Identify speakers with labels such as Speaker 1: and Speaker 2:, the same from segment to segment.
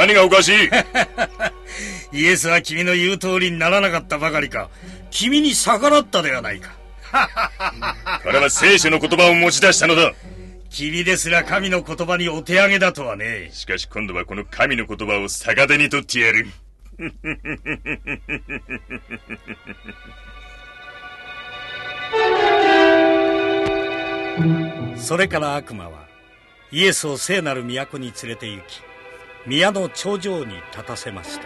Speaker 1: 何がおかしい？
Speaker 2: イエスは君の言う通りにならなかったばかりか、君に逆らったではないか。
Speaker 1: 彼は聖書の言葉を持ち出したのだ。
Speaker 2: 君ですら神の言葉にお手上げだとはね。
Speaker 1: しかし今度はこの神の言葉を逆手に取ってやる。
Speaker 2: それから悪魔はイエスを聖なる都に連れて行き、宮の頂上に立たせました。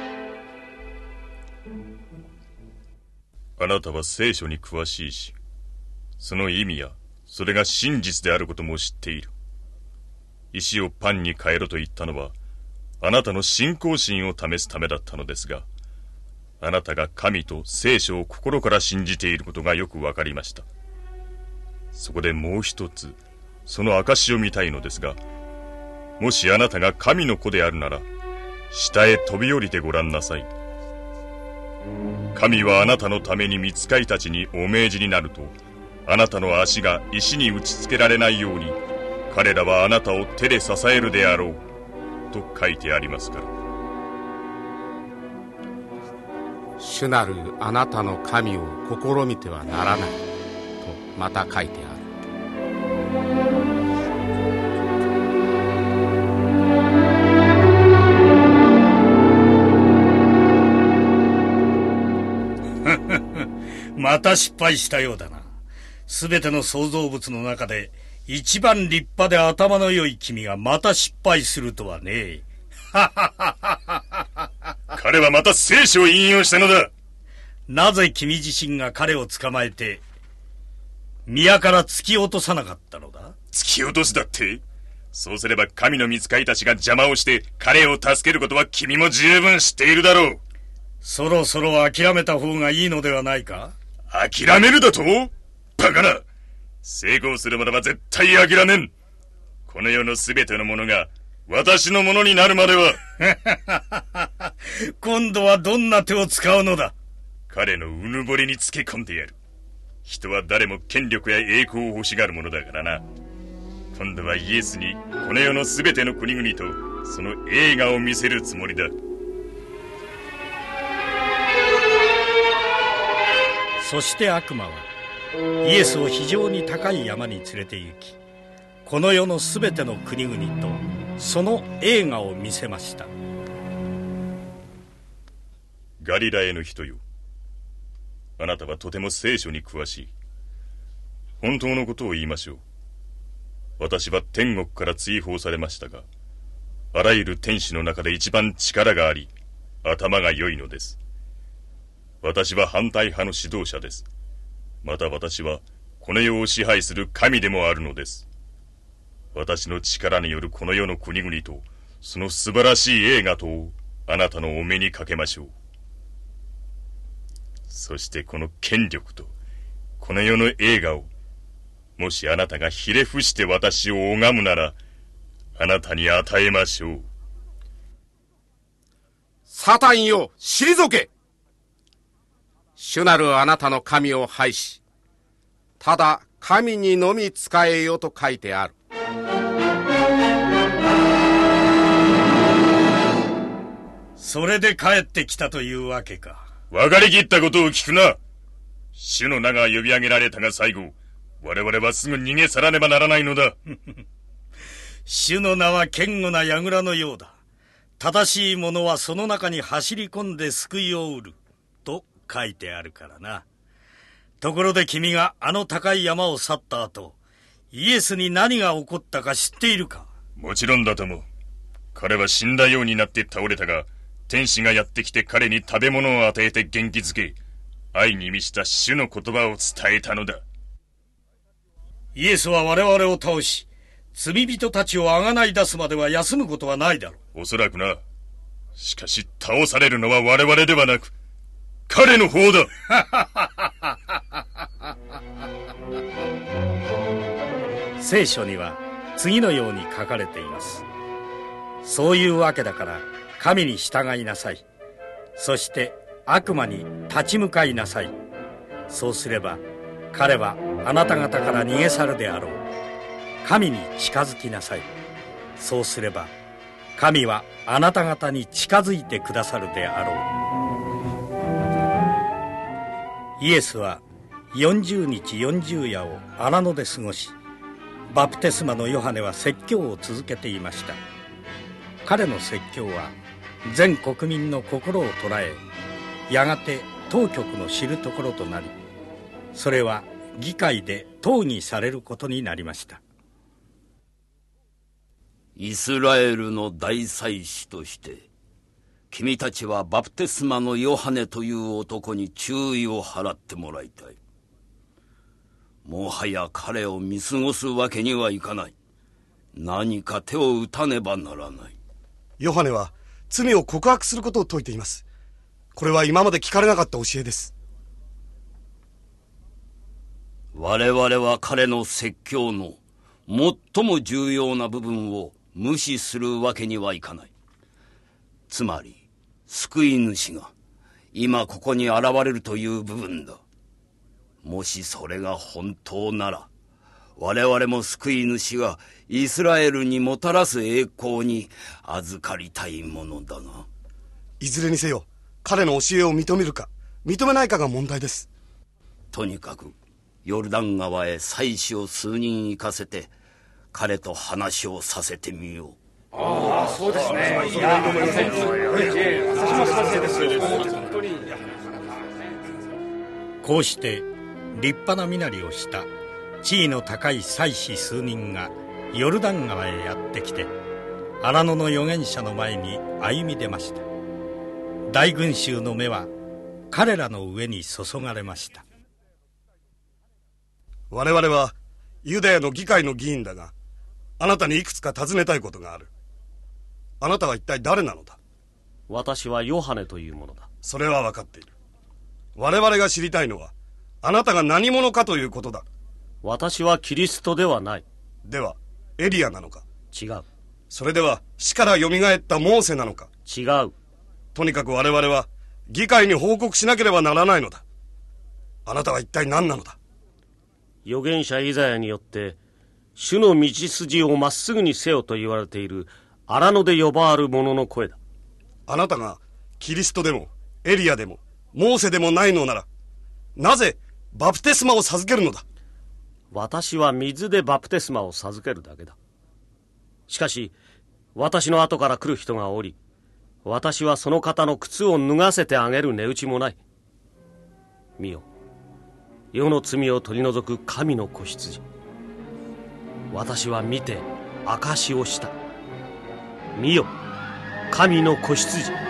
Speaker 1: あなたは聖書に詳しいし、その意味やそれが真実であることも知っている。石をパンに変えろと言ったのはあなたの信仰心を試すためだったのですが、あなたが神と聖書を心から信じていることがよくわかりました。そこでもう一つその証を見たいのですが、もしあなたが神の子であるなら下へ飛び降りてごらんなさい。神はあなたのために御使いたちにお命じになると、あなたの足が石に打ちつけられないように彼らはあなたを手で支えるであろうと書いてありますから。
Speaker 3: 主なるあなたの神を試みてはならないとまた書いてある。
Speaker 2: また失敗したようだな。すべての創造物の中で一番立派で頭の良い君がまた失敗するとはね。
Speaker 1: 彼はまた聖書を引用したのだ。
Speaker 2: なぜ君自身が彼を捕まえて宮から突き落とさなかったのだ？
Speaker 1: 突き落とすだって？そうすれば神の御使いたちが邪魔をして彼を助けることは君も十分知っているだろう。
Speaker 2: そろそろ諦めた方がいいのではないか？
Speaker 1: 諦めるだと？バカな。成功する者は絶対諦めん。この世のすべてのものが私のものになるまでは。
Speaker 2: 今度はどんな手を使うのだ？
Speaker 1: 彼のうぬぼれにつけ込んでやる。人は誰も権力や栄光を欲しがるものだからな。今度はイエスにこの世のすべての国々とその栄華を見せるつもりだ。
Speaker 2: そして悪魔はイエスを非常に高い山に連れて行き、この世のすべての国々とその栄華を見せました。
Speaker 1: ガリラヤの人よ、あなたはとても聖書に詳しい。本当のことを言いましょう。私は天国から追放されましたが、あらゆる天使の中で一番力があり、頭が良いのです。私は反対派の指導者です。また私はこの世を支配する神でもあるのです。私の力によるこの世の国々とその素晴らしい栄華とをあなたのお目にかけましょう。そしてこの権力とこの世の栄華を、もしあなたがひれ伏して私を拝むなら、あなたに与えましょう。
Speaker 3: サタンよ、退け！主なるあなたの神を拝し、ただ神にのみ仕えよと書いてある。
Speaker 2: それで帰ってきたというわけか。
Speaker 1: 分かりきったことを聞くな。主の名が呼び上げられたが最後、我々はすぐ逃げ去らねばならないのだ。
Speaker 2: 主の名は堅固な櫓のようだ。正しい者はその中に走り込んで救いを得ると書いてあるからな。ところで君があの高い山を去った後、イエスに何が起こったか知っているか？
Speaker 1: もちろんだとも。彼は死んだようになって倒れたが、天使がやってきて彼に食べ物を与えて元気づけ、愛に満ちた主の言葉を伝えたのだ。
Speaker 2: イエスは我々を倒し、罪人たちをあがない出すまでは休むことはないだろう。
Speaker 1: おそらくな。しかし倒されるのは我々ではなく、彼の方だ。
Speaker 2: 聖書には次のように書かれています。そういうわけだから神に従いなさい。そして悪魔に立ち向かいなさい。そうすれば彼はあなた方から逃げ去るであろう。神に近づきなさい。そうすれば神はあなた方に近づいてくださるであろう。イエスは40日40夜を荒野で過ごし、バプテスマのヨハネは説教を続けていました。彼の説教は全国民の心を捉え、やがて当局の知るところとなり、それは議会で討議されることになりました。
Speaker 4: イスラエルの大祭司として、君たちはバプテスマのヨハネという男に注意を払ってもらいたい。もはや彼を見過ごすわけにはいかない。何か手を打たねばならない。
Speaker 5: ヨハネは罪を告白することを説いています。これは今まで聞かれなかった教えです。
Speaker 4: 我々は彼の説教の最も重要な部分を無視するわけにはいかない。つまり救い主が今ここに現れるという部分だ。もしそれが本当なら、我々も救い主がイスラエルにもたらす栄光に預かりたいものだが。
Speaker 5: いずれにせよ、彼の教えを認めるか認めないかが問題です。
Speaker 4: とにかくヨルダン川へ祭司を数人行かせて、彼と話をさせてみよう。
Speaker 3: ああ、そうですね。
Speaker 2: こうして立派な身なりをした地位の高い祭司数人がヨルダン川へやってきて、荒野の預言者の前に歩み出ました。大群衆の目は彼らの上に注がれました。
Speaker 5: 我々はユダヤの議会の議員だが、あなたにいくつか尋ねたいことがある。あなたは一体誰なのだ？
Speaker 6: 私はヨハネというものだ。
Speaker 5: それは分かっている。我々が知りたいのは、あなたが何者かということだ。
Speaker 6: 私はキリストではない。
Speaker 5: ではエリアなのか？
Speaker 6: 違う。
Speaker 5: それでは死からよみがえったモーセなのか？
Speaker 6: 違う。
Speaker 5: とにかく我々は議会に報告しなければならないのだ。あなたは一体何なのだ？
Speaker 6: 預言者イザヤによって主の道筋をまっすぐにせよと言われている荒野で呼ばわる者の声だ。
Speaker 5: あなたがキリストでもエリアでもモーセでもないのなら、なぜバプテスマを授けるのだ？
Speaker 6: 私は水でバプテスマを授けるだけだ。しかし私の後から来る人がおり、私はその方の靴を脱がせてあげる値打ちもない。見よ、世の罪を取り除く神の子羊。私は見て証しをした。見よ、神の子羊。